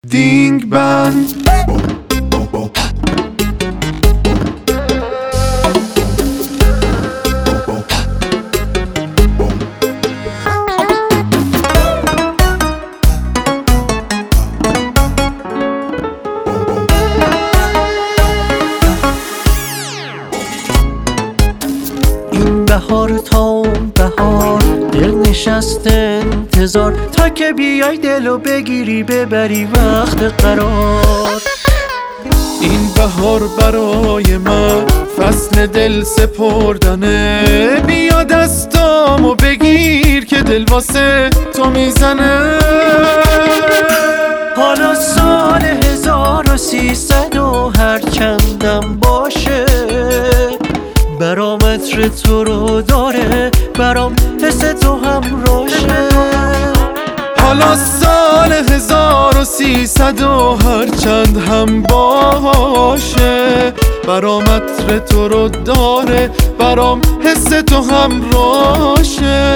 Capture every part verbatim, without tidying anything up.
دینگ بند این بهار تا بهار دل نشست انتظار تا که بیای دلو بگیری ببری وقت قرار. این بهار برای من فصل دل سپردنه، بیا دستامو بگیر که دل واسه تو میزنه. حالا سال هزار و سیصد و هر چندم باشه برام عطر تو رو داره، برام حس تو هم روشه. حالا سال هزار و سیصد و هر چند هم باشه برام عطر تو رو داره، برام حس تو هم روشه.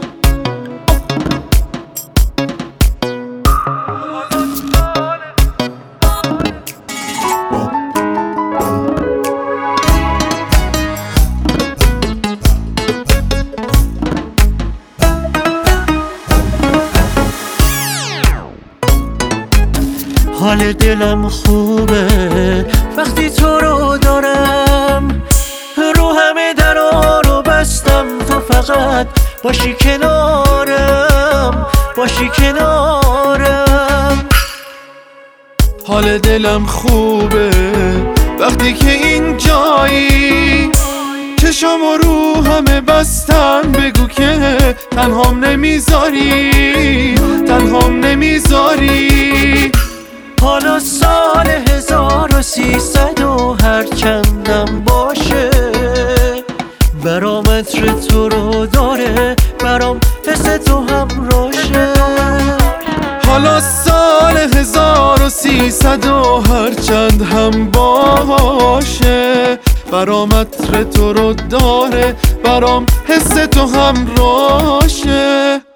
حال دلم خوبه وقتی تو رو دارم، رو همه درا رو بستم تو فقط باشی کنارم، باشی کنارم. حال دلم خوبه وقتی که این جایی، چشم و رو همه بستن بگو که تنهام نمیذاری، تنهام نمیذاری. حالا سال هزار و سیصد و هر چندم باشه برام عطر تو رو داره، برام حس تو هم روشه. حالا سال هزار و سیصد و هر چند هم باشه برام عطر تو رو داره، برام حس تو هم روشه.